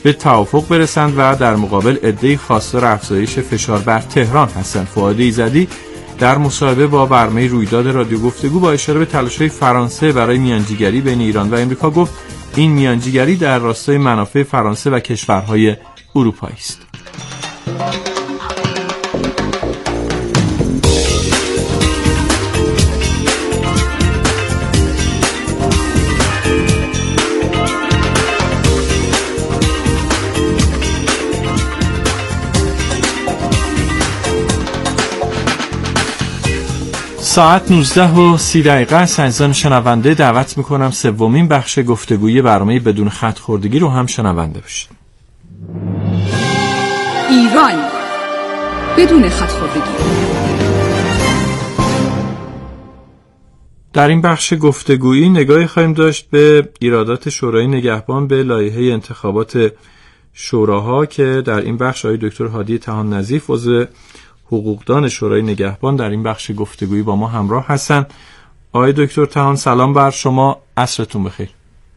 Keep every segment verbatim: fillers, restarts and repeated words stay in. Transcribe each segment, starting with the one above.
به توافق برسند و در مقابل عده‌ای خواستار افزایش فشار بر تهران هستند. فؤاد ایزدی در مصاحبه با برنامه رویداد رادیو گفتگو با اشاره به تلاش‌های فرانسه برای میانجیگری بین ایران و امریکا گفت این میانجیگری در راستای منافع فرانسه و کشورهای اروپایی است. ساعت نوزده و سی دقیقه است. عزیزان شنونده دعوت میکنم سومین بخش گفتگوی برنامه بدون خط خوردگی رو هم شنونده باشید. ایران بدون خط خوردگی. در این بخش گفتگویی نگاهی خواهیم داشت به ایرادات شورای نگهبان به لایحه انتخابات شوراها که در این بخش آقای دکتر هادی طحان نظیف عضو حقوقدان شورای نگهبان در این بخش گفتگویی با ما همراه هستند. آقای دکتر طحان سلام بر شما، عصرتون بخیر.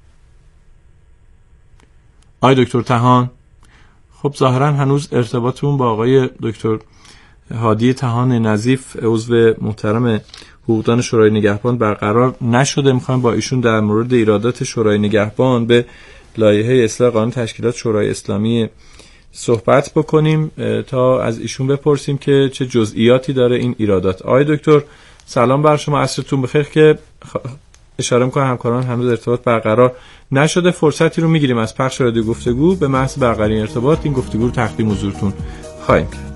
آقای دکتر طحان، خب ظاهرا هنوز ارتباطمون با آقای دکتر هادی طحان نظیف عضو محترم حقوقدان شورای نگهبان برقرار نشده. میخوایم با ایشون در مورد ایرادات شورای نگهبان به لایحه اصلاح قانون تشکیلات شورای اسلامی صحبت بکنیم تا از ایشون بپرسیم که چه جزئیاتی داره این ایرادات. آقای دکتر سلام بر شما، عصرتون بخیر. که اشاره میکنم همکاران هنوز ارتباط برقرار نشده، فرصتی رو میگیریم از پخش رادیو گفتگو به محض برقراری ارتباط این گفتگو رو تقدیم حضورتون خواهیم کرد.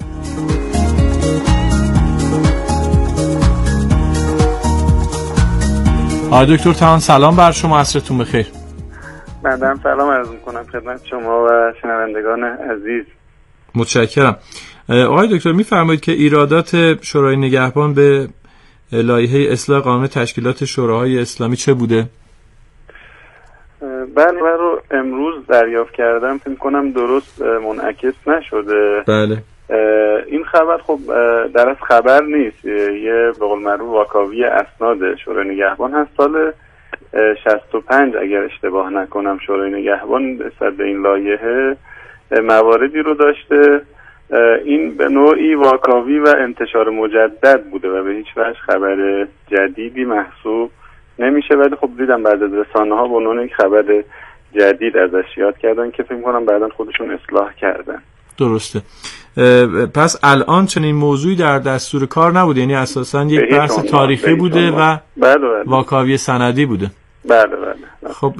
آقای دکتر طحان سلام بر شما، عصرتون بخیر. بنده سلام عرض میکنم خدمت شما و شنوندگان عزیز. متشکرم. آقای دکتر میفرمایید که ایرادات شورای نگهبان به لایحه اصلاح قانون تشکیلات شوراهای اسلامی چه بوده؟ بله رو امروز دریافت کردم، فکر کنم درست منعکس نشده. بله. این خبر خب در از خبر نیست، یه به قول معروف واکاوی اسناد شورای نگهبان هست. سال شصت و پنج اگر اشتباه نکنم شورای نگهبان نسبت به این لایحه مواردی رو داشته. این به نوعی واکاوی و انتشار مجدد بوده و به هیچ وجه خبر جدیدی محسوب نمیشه، ولی خب دیدم بعد از رسانه ها به عنوان یک خبر جدید ازش یاد کردن که فکر کنم بعداً خودشون اصلاح کردن. درسته. پس الان چنین موضوعی در دستور کار نبوده، یعنی اساساً یک بحث تاریخی بوده و بله بله. واکاوی سندی بوده. بله بله. خب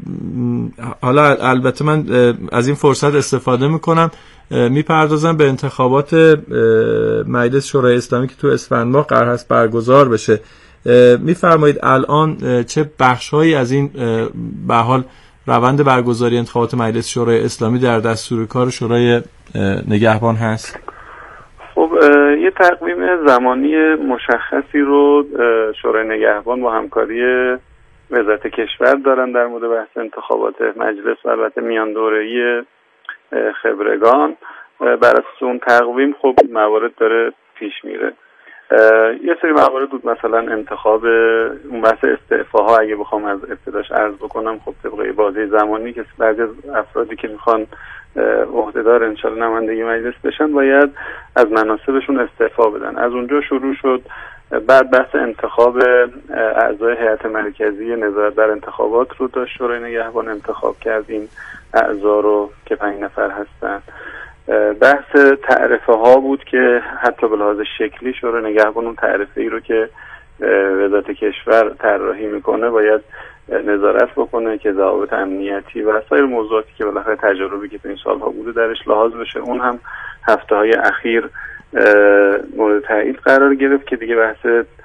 حالا البته من از این فرصت استفاده میکنم میپردازم به انتخابات مجلس شورای اسلامی که تو اسفند ماه قرار هست برگزار بشه. میفرمایید الان چه بخش‌هایی از این به حال روند برگزاری انتخابات مجلس شورای اسلامی در دستور کار شورای نگهبان هست؟ خب یه تقویم زمانی مشخصی رو شورای نگهبان با همکاری وزارت کشور دارن در مورد بحث انتخابات مجلس و البته میان دوره‌ای خبرگان. بر اساس اون تقویم خب موارد داره پیش میره. یه سری موارد بود، مثلا انتخاب اون بحث استعفاها، اگه بخوام از ابتداش عرض بکنم، خب طبق بازه زمانی که بعضی از افرادی که میخوان عهدهدار انشالله نمایندگی مجلس بشن باید از مناصبشون استعفا بدن. از اونجا شروع شد. بعد بحث انتخاب اعضای هیئت مرکزی نظارت بر انتخابات رو داشت شورای نگهبان انتخاب کردیم، اعضا رو که پنج نفر هستن. بحث تعرفه ها بود که حتی به لحاظ شکلی شورای نگهبان اون تعرفه ای رو که وزارت کشور طراحی میکنه باید نظارت بکنه که ضوابط امنیتی و سایر موضوعاتی که بالاخره تجاربی که تو این سالها بوده درش لحاظ بشه. اون هم هفته های اخیر مورد تایید قرار گرفت که دیگه بحث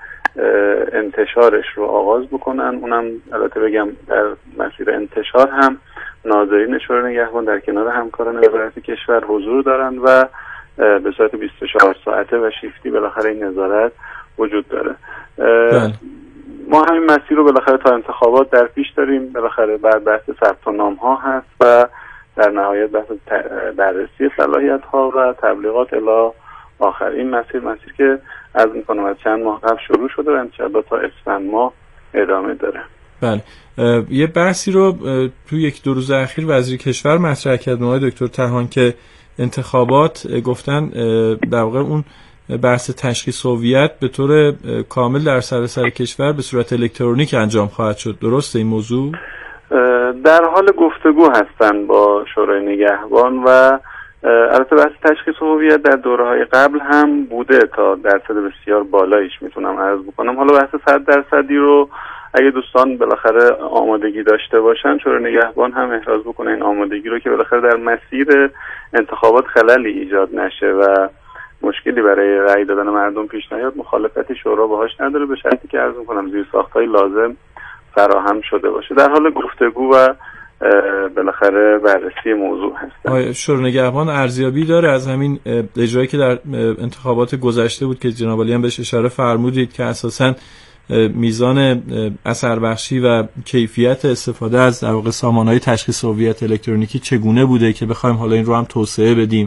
انتشارش رو آغاز بکنن. اونم البته بگم در مسیر انتشار هم ناظرین شورای نگهبان در کنار همکاران وزارت کشور حضور دارن و به صورت بیست و چهار ساعته و شیفتی بالاخره این نظارت وجود داره. ما همین مسیر رو بالاخره تا انتخابات در پیش داریم. بالاخره بعد بحث ثبت نام ها هست و در نهایت بحث بررسی صلاحیت ها و تبلیغات الی آخر. این مسیر مسیر که از میکنم از چند ماه قبل شروع شده و انشاءالله تا اسفند ماه ادامه داره. بله. یه بحثی رو تو یک دو روز اخیر وزیر کشور مطرح کرد آقای دکتر طحان که انتخابات گفتن در واقع اون بحث تشخیص هویت به طور کامل در سراسر کشور به صورت الکترونیک انجام خواهد شد. درسته این موضوع؟ در حال گفتگو هستن با شورای نگهبان و البته بحث تشخیص هویت در دوره‌های قبل هم بوده تا درصد بسیار بالایش میتونم عرض بکنم. حالا بحث صد درصدی رو اگه دوستان بالاخره آمادگی داشته باشن شورای نگهبان هم احراز بکنه این آمادگی رو که بالاخره در مسیر انتخابات خللی ایجاد نشه و مشکلی برای رأی دادن مردم پیش نیاد، مخالفتی شورا باهاش نداره به شرطی که عرض می‌کنم زیرساخت‌های لازم فراهم شده باشه. در حال گفتگو و بالاخره بررسی موضوع هستن. آقای شورای نگهبان ارزیابی داره از همین اجرایی که در انتخابات گذشته بود که جناب عالی هم بهش اشاره فرمودید که اساساً میزان اثر بخشی و کیفیت استفاده از در واقع سامانه‌های تشخیص هویت الکترونیکی چگونه بوده که بخوایم حالا این رو هم توسعه بدیم؟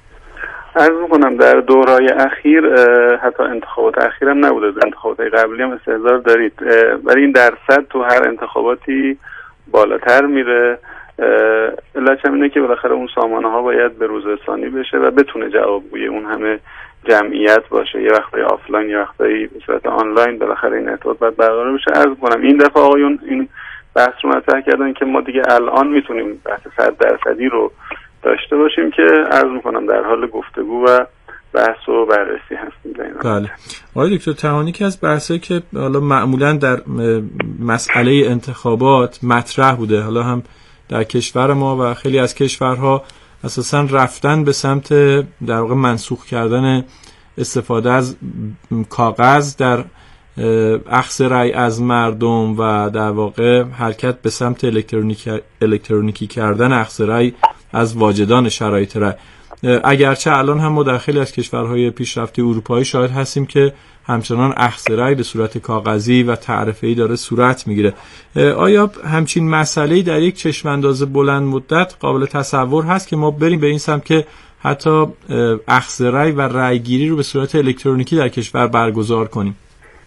عرض می‌کنم در دورهای اخیر حتی انتخابات اخیر هم نبوده، انتخابات قبلی هم استحضار دارید، ولی این درصد تو هر انتخاباتی بالاتر میره. علتش اینه که بالاخره اون سامانه ها باید به روز رسانی بشه و بتونه جوابگوی اون همه جمعیت باشه، یه وقتایی آفلاین یه وقتایی به صورت آنلاین، بالاخره این ارتباط باید برقرار بشه. عرض کنم این دفعه آقایون این بحث رو مطرح کردن که ما دیگه الان میتونیم بحث صد درصدی رو داشته باشیم که عرض میکنم در حال گفتگو و بحث و بررسی هستیم. بله. آقای دکتر طحانی که از بحثایی که حالا معمولا در مسئله انتخابات مطرح بوده، حالا هم در کشور ما و خیلی از کشورها اساساً رفتن به سمت در واقع منسوخ کردن استفاده از کاغذ در اخذ رأی از مردم و در واقع حرکت به سمت الکترونیکی الکترونیکی کردن اخذ رأی از واجدان شرایط رأی. اگرچه الان هم ما در خیلی از کشورهای پیشرفته اروپایی شاهد هستیم که همچنان اخذ رأی به صورت کاغذی و تعرفه‌ای داره صورت میگیره. آیا همچین مسئله‌ای در یک چشم‌انداز بلند مدت قابل تصور هست که ما بریم به این سمت که حتی اخذ رأی و رأیگیری رو به صورت الکترونیکی در کشور برگزار کنیم؟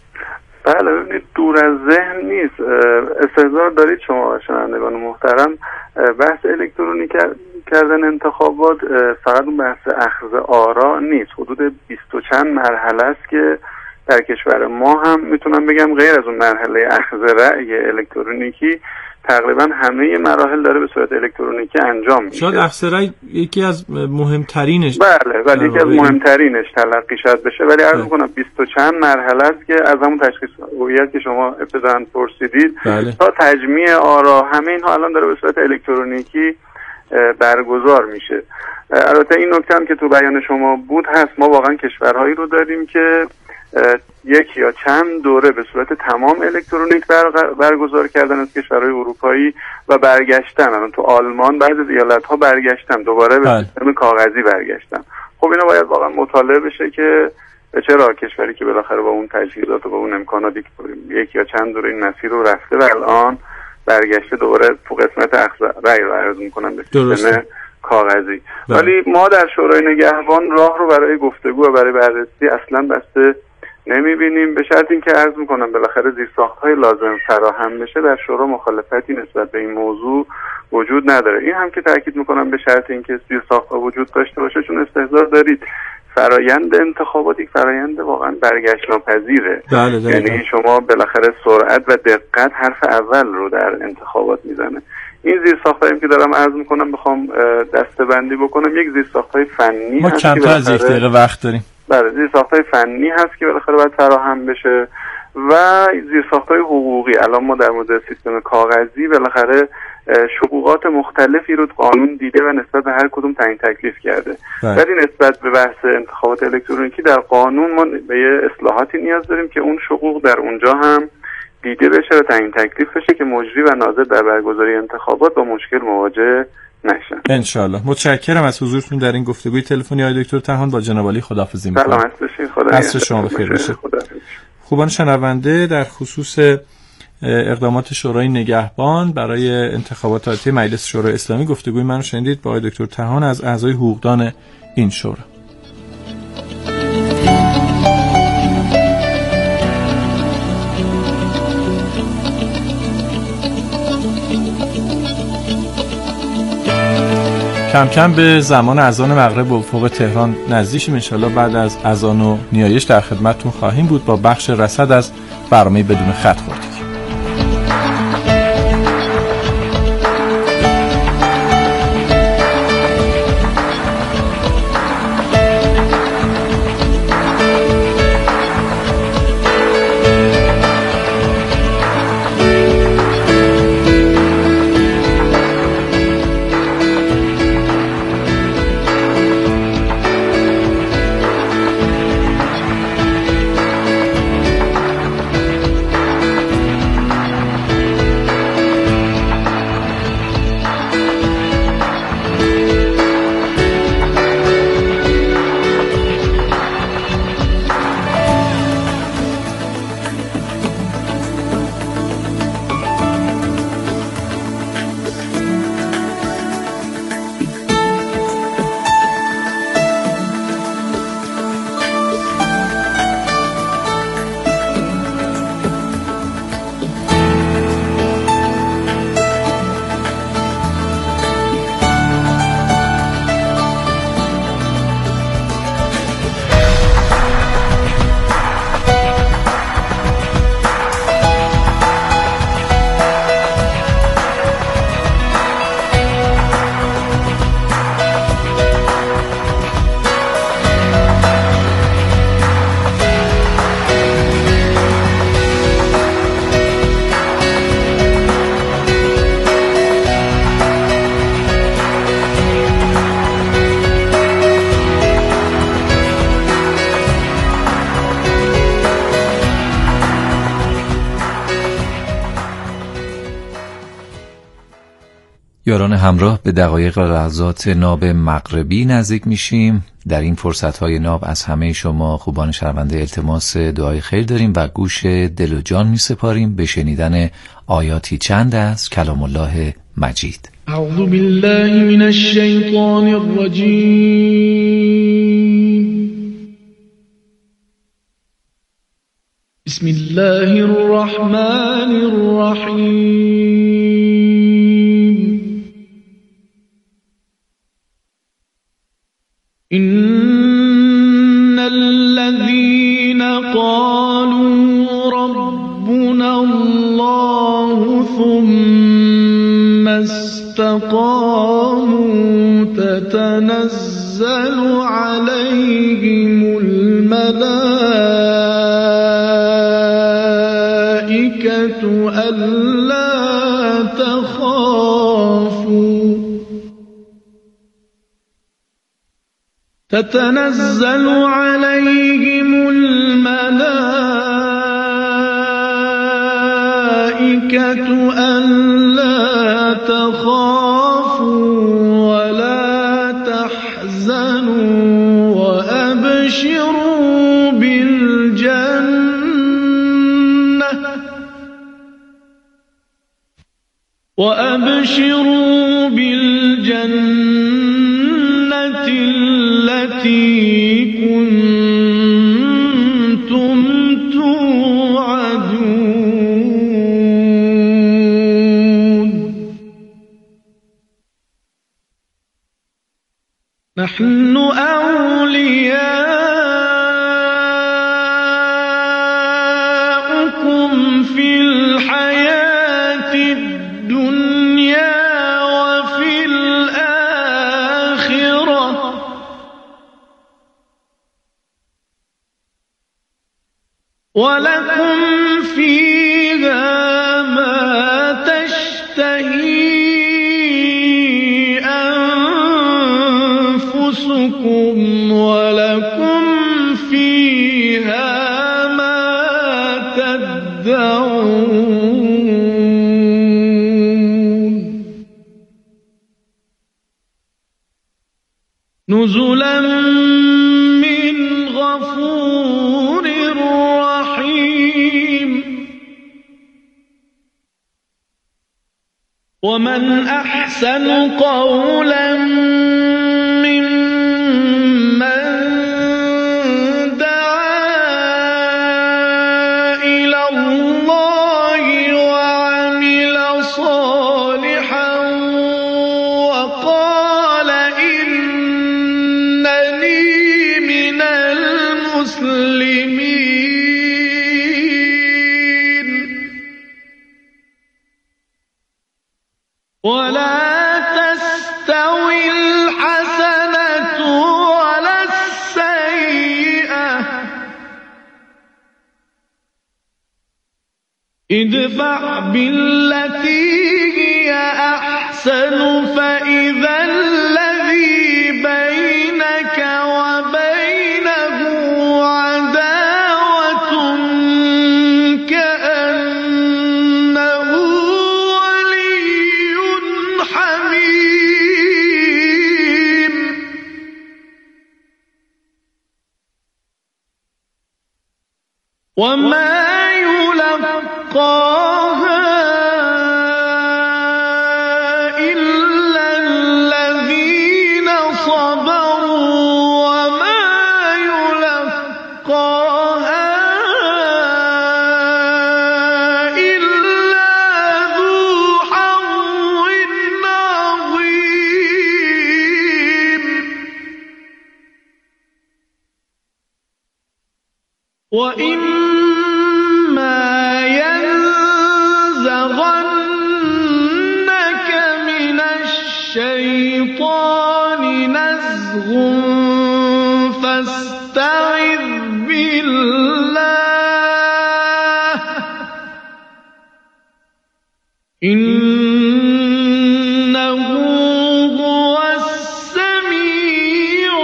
بله، ببینید دور از ذهن نیست. استحضار دارید شما شنوندگان محترم، بحث الکترونیک کردن انتخابات فقط بحث اخذ آرا نیست، حدود بیست و چند مرحله است که در کشور ما هم میتونم بگم غیر از اون مرحله اخذ رأی الکترونیکی تقریبا همه مراحل داره به صورت الکترونیکی انجام میشه. شاید اخذ رأی یکی از مهمترینش بله ولی یکی از مهمترینش تلقی شاید بشه، ولی عرض میکنم بیست و چند مرحله است که از همون تشخیص هویت که شما ابتداً پرسیدید بله. تا تجمیع آرا همه اینها الان داره به صورت الکترونیکی برگزار میشه. البته این نکته هم که تو بیان شما بود هست، ما واقعا کشورهایی رو داریم که یک یا چند دوره به صورت تمام الکترونیک برگزار کردن از کشورهای اروپایی و برگشتن. الان تو آلمان بعضی از ایالت‌ها برگشتن دوباره به سیستم کاغذی برگشتن. خب اینا باید واقعا مطالعه بشه که چرا کشوری که بالاخره با اون تجهیزات و با اون امکاناتی یک یا چند دوره این مسیر رو رفته و الان برگشته دوباره تو قسمت اخذ رأی رو عرض می‌کنن به سیستم کاغذی. ولی ما در شورای نگهبان راه رو برای گفتگو و برای بررسی اصلا بسته نمیبینیم، به شرط اینکه عرض میکنم بالاخره زیرساخت‌های لازم فراهم بشه. در شورا مخالفتی نسبت به این موضوع وجود نداره. این هم که تاکید میکنم به شرط اینکه زیرساخت‌ها وجود داشته باشه، چون استحضار دارید فرایند انتخابات یک فرایند واقعا برگشت ناپذیره. یعنی شما بالاخره سرعت و دقت حرف اول رو در انتخابات میزنه. این زیرساخت‌هایی که دارم عرض میکنم بخوام دسته‌بندی بکنم، یک زیرساخت‌های فنی ما کمتر از یک دقیقه وقت داریم. بله، زیرساخت‌های فنی هست که بالاخره باید فراهم بشه و زیرساخت‌های حقوقی. الان ما در مورد سیستم کاغذی بالاخره شقوقات مختلفی رو قانون دیده و نسبت به هر کدوم تعیین تکلیف کرده. ولی نسبت به بحث انتخابات الکترونیکی در قانون ما به یه اصلاحاتی نیاز داریم که اون شقوق در اونجا هم دیده بشه و تعیین تکلیف بشه که مجری و ناظر در برگزاری انتخابات با مشکل مواجه نشن. انشالله. متشکرم از حضورتون در این گفتگوی تلفنی آقای دکتر طحان. با جناب عالی خداحافظی می‌کنم. سلامت باشید. خدا عصر شما بخیر باشه. خوبان شنونده، در خصوص اقدامات شورای نگهبان برای انتخابات آتی مجلس شورای اسلامی گفتگوی من رو شنیدید با آقای دکتر طحان از اعضای حقوقدان این شورا. کم کم به زمان اذان مغرب و افق تهران نزدیکیم. انشالله بعد از اذان و نیایش در خدمتتون خواهیم بود با بخش رصد از برنامه بدون خط خوردگی. یاران همراه، به دقایق و لحظات ناب مغربی نزدیک میشیم. در این فرصتهای ناب از همه شما خوبان شنونده التماس دعای خیر داریم و گوش دل و جان میسپاریم به شنیدن آیاتی چند از کلام الله مجید. اعوذ بالله من الشیطان الرجیم. بسم الله الرحمن الرحیم. إن الذين قالوا ربنا الله ثم استقاموا تتنزل عليهم الملائكة ألا تخافوا تتنزل عليهم الملائكة ألا تخافوا ولا تحزنوا وأبشروا بالجنة وأبشروا بالجنة التي كنتم توعدون. نحن أولياؤكم في الحياة الدنيا وفي الآخرة ولكم فيها ما تشتهي أنفسكم ولكم فيها ما تدعون. نزلا من غفور رحيم. ومن أحسن قولا ممن دعا إلى الله وعمل صالحا وقال ادفع بالتي هي أحسن فإذا الذي بينك وبينه عداوة كأنه ولي حميم وما يلقاها إلا الذين صبروا وما يلقاها إلا ذو حظ عظيم وإما ينزغنك من الشيطان نزغ فاستعذ بالله إنه هو السميع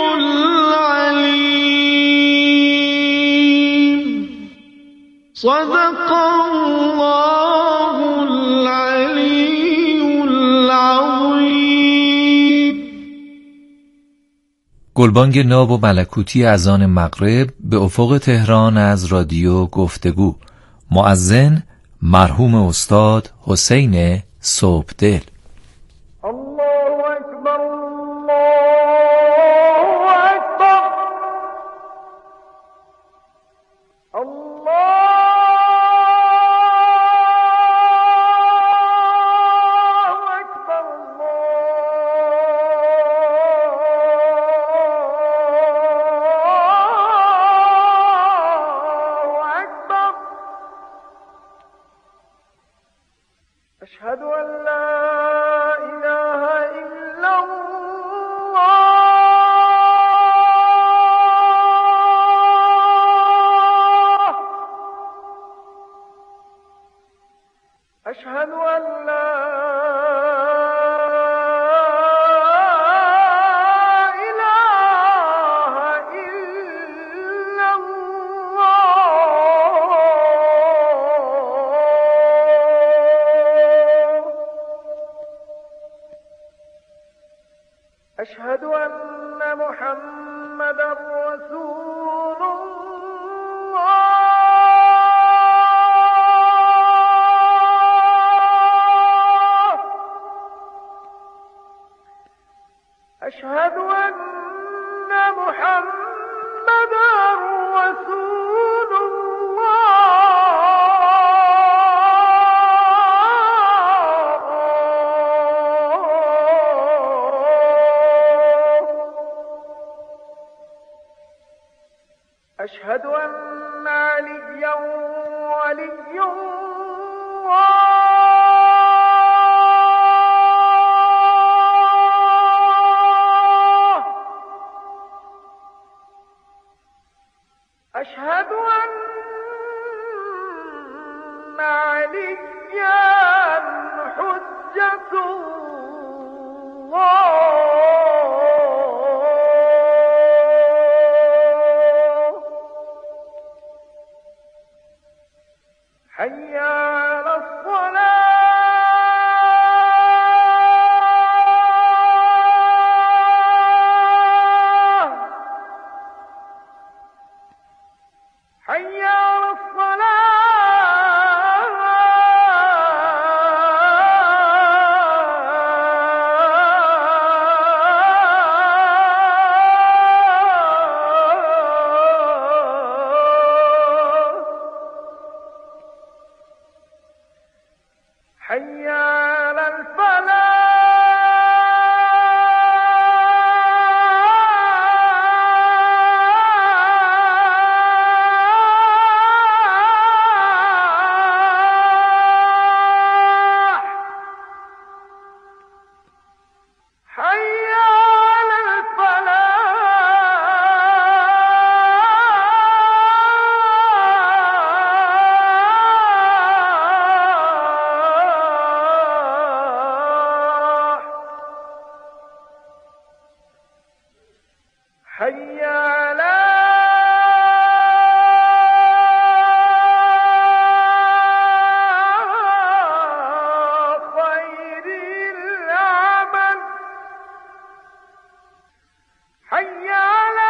العليم صدق الله العلی العظیم. گلبانگ ناب و ملکوتی اذان مغرب به افق تهران از رادیو گفتگو. مؤذن مرحوم استاد حسین صبحدل. الله اکبر الله اکبر الله أشهد أن لا إله إلا الله أشهد أن لا إله إلا الله أشهد أن محمدا رسول الله أشهد أن محمدا رسول أشهد أن عليا ولي الله أشهد أن عليا حجة الله حي على الصلاة حي على الصلاة حي علی خیر العمل حی علی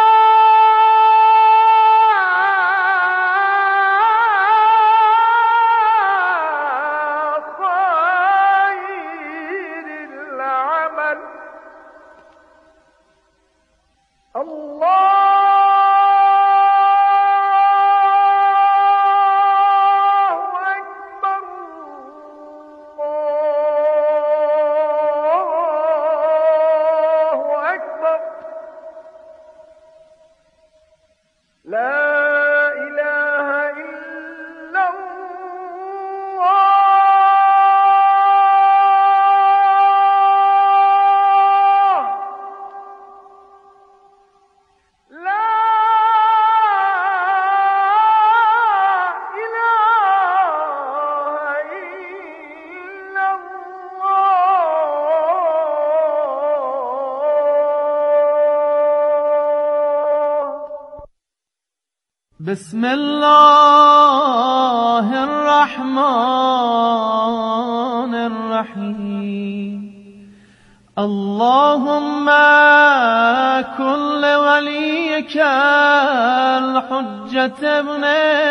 بسم الله الرحمن الرحيم اللهم كن وليك الحجة ابن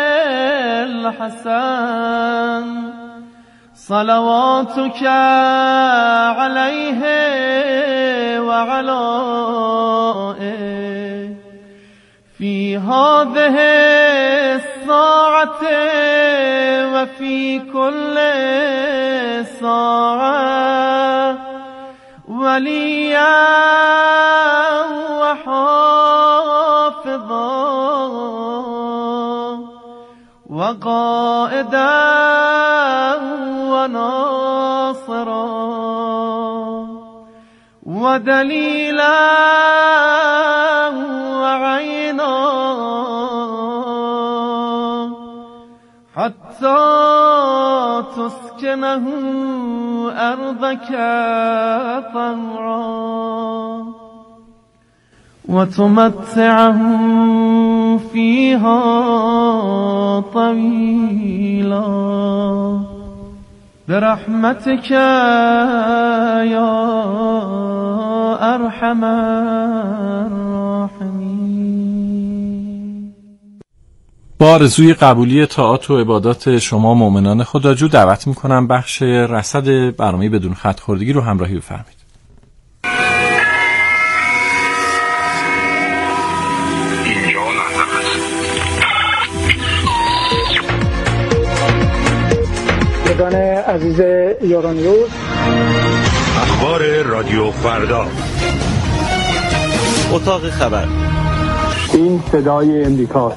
الحسن صلواتك عليه وعلى في هذه الساعة وفي كل ساعة وليا وحافظا وقائدا وناصرا ودليلا وعينا حتى تسكنه أرضك طوعا وتمتعه فيها طويلا برحمتك يا أرحم الراحمين. با آرزوی قبولی طاعات و عبادات شما مؤمنان خداجو دعوت میکنم بخش رصد برنامه بدون خط خوردگی رو همراهی بفرمایید. دوستان عزیز یورانیوز، اخبار رادیو فردا، اتاق خبر، این صدای امریکا.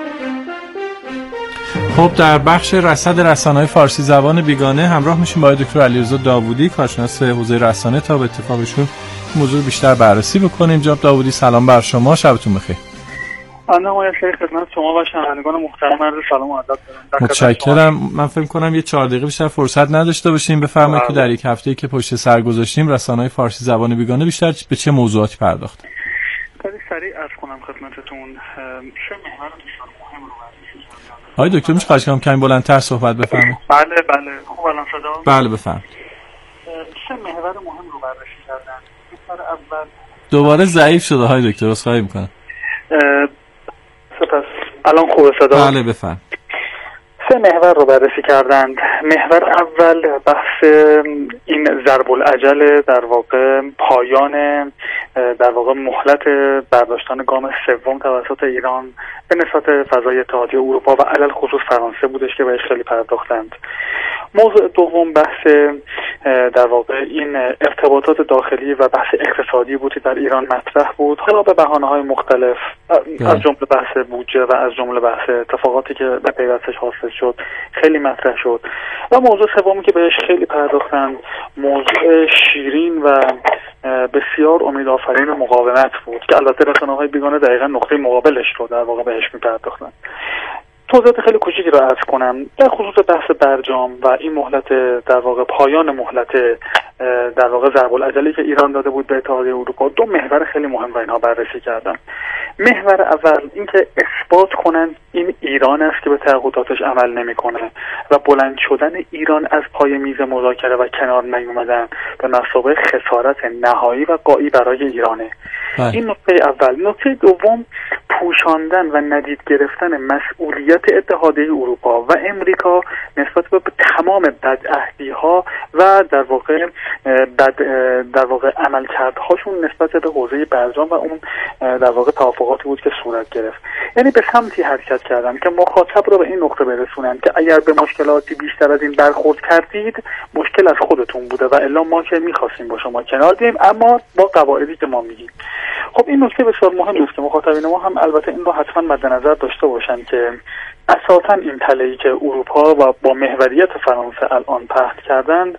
خب در بخش رصد رسانه‌های فارسی زبان بیگانه همراه میشیم با دکتر علیرضا داوودی، کارشناس حوزه رسانه، تا به اتفاقشون موضوع بیشتر بررسی بکنیم. جناب داوودی سلام بر شما، شبتون بخیر. انا ما خیلی خدمت شما و شنوندگان محترم عرض سلام و ادب دارم. متشکرم. من فکر کنم یه چهار دقیقه بیشتر فرصت نداشته باشیم. بفرمایید که در یک هفته‌ای که پشت سر گذاشتیم رسانه‌های فارسی زبان بیگانه بیشتر به چه موضوعاتی پرداختن؟ خیلی سریع عرض کنم خدمتتون چه محور بسیار مهم رو بررسی کردم. آقای دکتر میشه خواهش کنم کمی بلندتر صحبت بفرمایید؟ بله بله خوب الان صدا؟ بله بفرمایید. چه محور مهم رو بررسی کردن. محور اول دوباره ضعیف شده های دکتر، عذرخواهی می‌کنم. سپس الان خوبه صدا؟ بله بفرمایید. سه محور رو بررسی کردند. محور اول بحث این ضرب العجل، در واقع پایان در واقع مهلت برداشتن گام سوم توسط ایران به نسبت فضای اتحادیه اروپا و علل خصوص فرانسه بودش که بهش خیلی پرداختند. موضوع دوم بحث در واقع این ارتباطات داخلی و بحث اقتصادی بود که در ایران مطرح بود، حالا به بهانه‌های مختلف از جمله بحث بودجه و از جمله بحث اتفاقاتی که به پیوستش حاصل شد خیلی مطرح شد. و موضوع سومی که بهش خیلی پرداختن موضوع شیرین و بسیار امیدآفرین مقاومت بود که البته رسانه‌های بیگانه دقیقاً نقطه مقابلش رو در واقع بهش می‌پرداختن. توضیحات خیلی کوچیکی رو عرض کنم در خصوص بحث برجام و این مهلت در واقع پایان مهلت در واقع ضرب العجلی که ایران داده بود به اتحادیه اروپا. دو محور خیلی مهم و اینها بررسی کردم. محور اول اینکه اثبات کنن این ایران است که به تعهداتش عمل نمیکنه و بلند شدن ایران از پای میز مذاکره و کنار نیومدن به مثابه خسارت نهایی و غایی برای ایرانه. بله. این نکته اول. نکته دوم پوشاندن و ندید گرفتن مسئولیت اتحادیه اروپا و امریکا نسبت به تمام بدعهدی‌ها و در واقع بد در واقع عملکردهاشون نسبت به حوزه برجام و اون در واقع توافقاتی بود که صورت گرفت. یعنی به سمتی حرکت کردن که مخاطب رو به این نقطه برسونن که اگر به مشکلاتی بیشتر از این برخورد کردید مشکل از خودتون بوده و الا ما که می‌خواستیم با شما کنار بیاییم اما با قواعدی که ما میگیم. خب این نکته بسیار مهمی است که مخاطبین ما هم البته این رو حتما مد نظر داشته باشن که اساساً این تله‌ای که اروپا و با محوریت فرانسه الان پهن کردند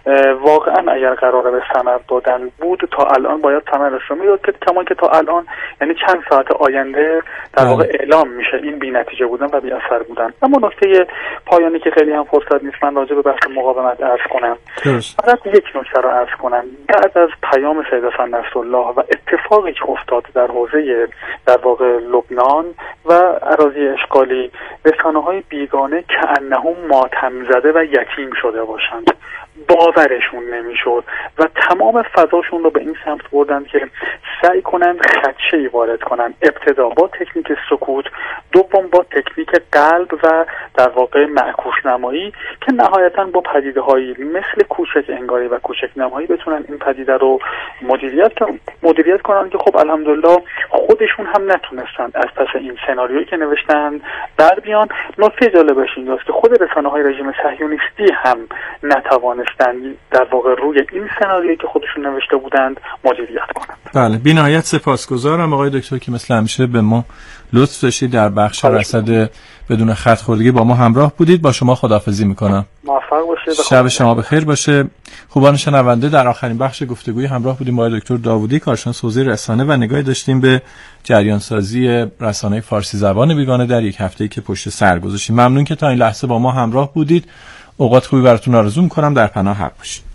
واقعاً اگر قراره به ثمر دادن بود تا الان باید ثمر رسید می‌داد که کما که تا الان یعنی چند ساعت آینده در واقع اعلام میشه این بی نتیجه بودن و بی اثر بودن. اما نکته پایانی که خیلی هم فرصت نیست من راجع به بحث مقاومت عرض کنم. فقط یک نکته رو عرض کنم. بعد از پیام سید حسن نصرالله و اتفاقی که افتاد در حوزه در واقع لبنان و اراضی اشغالی رسانه‌های بیگانه کأنهم ماتم زده و یتیم شده باشند. باورشون نمیشد و تمام فضاشون رو به این سمت بردن که سعی کنند خدشه‌ای وارد کنند. ابتدا با تکنیک سکوت، دوم با تکنیک قلب و در واقع معکوس نمایی که نهایتاً با پدیده‌هایی مثل کوچک انگاری و کوچک نمایی بتونن این پدیده رو مدیریت کنن مدیریت کنن که خب الحمدلله خودشون هم نتونستن از پس این سناریویی که نوشتن در بیان. نکته جالبش اینجاست که خود رسانه‌های رژیم صهیونیستی هم نتوانستن در واقع روی این سناریویی که خودشون نوشته بودند مدیریت کنند. بله، بی‌نهایت سپاسگزارم آقای دکتر که مثل همیشه به ما لطف داشتید در بخش رصد بدون خط خوردگی با ما همراه بودید. با شما خداحافظی میکنم. موفق باشید. شب شما بخیر باشه. خوبان شنونده، در آخرین بخش گفتگوی همراه بودیم با آقای دکتر داوودی، کارشناس حوزه رسانه و نگاهی داشتیم به جریان سازی رسانه فارسی زبان بیگانه در یک هفته‌ای که پشت سر گذاشتیم. ممنون که تا این لحظه با ما همراه بودید. اوقات خوبی براتون آرزو می‌کنم. در پناه حق باشید.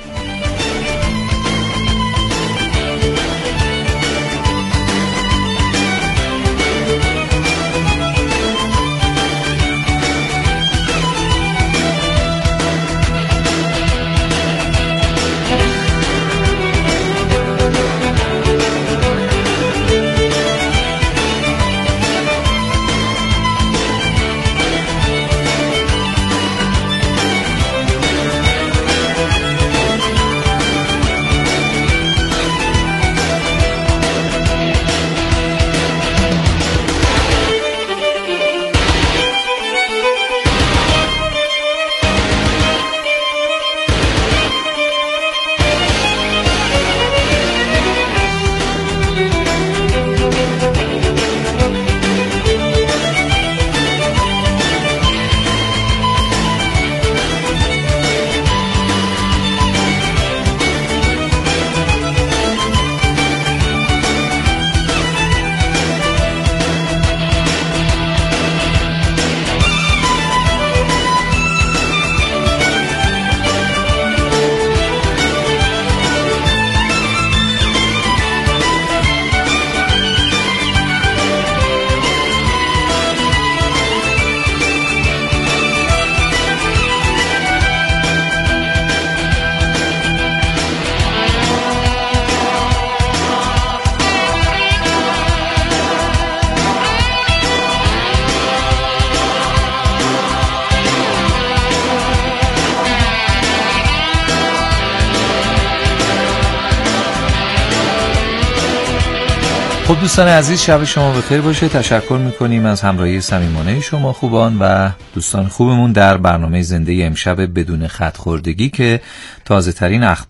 خب دوستان عزیز، شب شما بخیر باشه. تشکر میکنیم از همراهی صمیمانه شما خوبان و دوستان خوبمون در برنامه زنده امشب بدون خط خوردگی که تازه ترین اخبار